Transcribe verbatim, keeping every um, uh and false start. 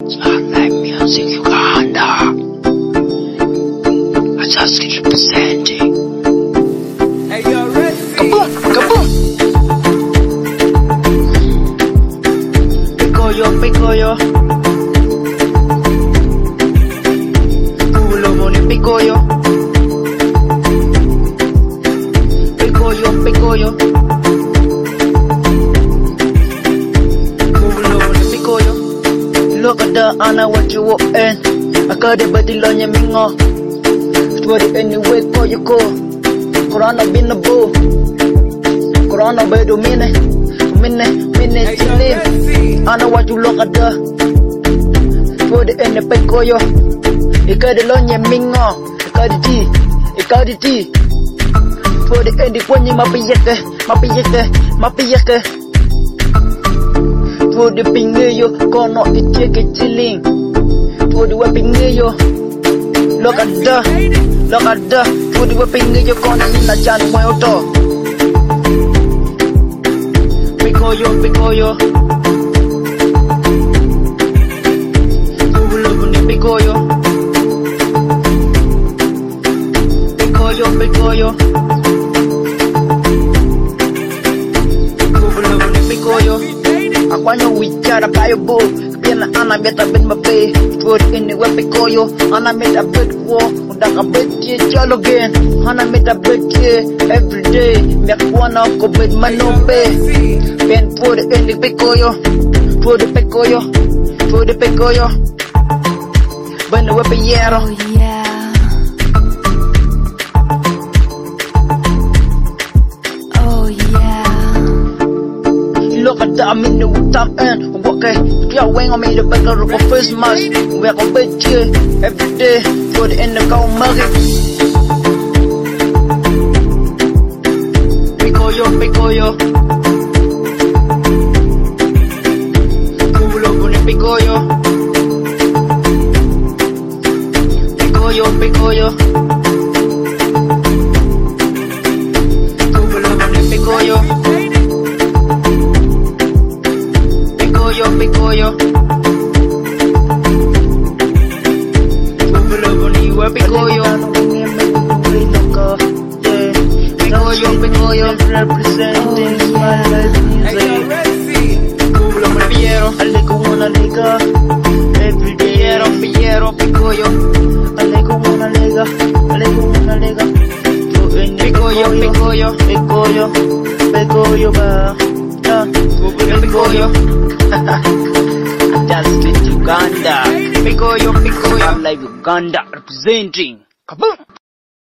Spotlight Music Uganda. I just keep representing. Hey, you ready? Kaboom, kaboom. Picoyo, picoyo. Pulo moni picoyo. Picoyo, picoyo. Pulo moni picoyo. Look at the Anna what you walk in. I got it but the lonye mingo. Twenty anyway call you call. Corona been the bull. Corona be do mine. Mine, mine chilling. I know what you look at the. Twenty in the pecoyo. I got the lonye mingo. I got the tea. I got the tea. Twenty in the kwenye mapiyeke. Mapiyeke. Mapiyeke. For the pingayo, kono iteke chilling. For the pingayo, look at the, look at the. For the pingayo, kono nina chan moto. Picoyo, picoyo. Pulo ni picoyo. Picoyo, picoyo. Pulo ni picoyo. Aquano wichara bayo bo Biena ana meta ben mabe Tword in the wepe koyo Ana meta bed wo Undaka bed ye jalo gen Ana meta bed ye everyday Mekwana ko bed manobe Ben tword in the pekoyo Tword the pekoyo Tword the pekoyo Ben the wepe yero. Oh yeah. Oh yeah. Look at that, I'm in the top end. Okay, yeah, wing on me the back of the Christmas. We're gonna bet you every day. For the end of go muggy. Picoyo, picoyo. Pulo con el picoyo. Picoyo, picoyo. Pulo con el picoyo. Picoyo, picoyo. Pulo boniwa picoyo. Picoyo, picoyo. Representing my life music. Pulo boniviero. Ale como una lega. Every day. Piero, piero, picoyo. Ale como una lega. Ale como una lega. Picoyo, picoyo. Picoyo, picoyo ba. Picoyo. Just Uganda. Picoyo, picoyo. I'm like Uganda representing. Kaboom.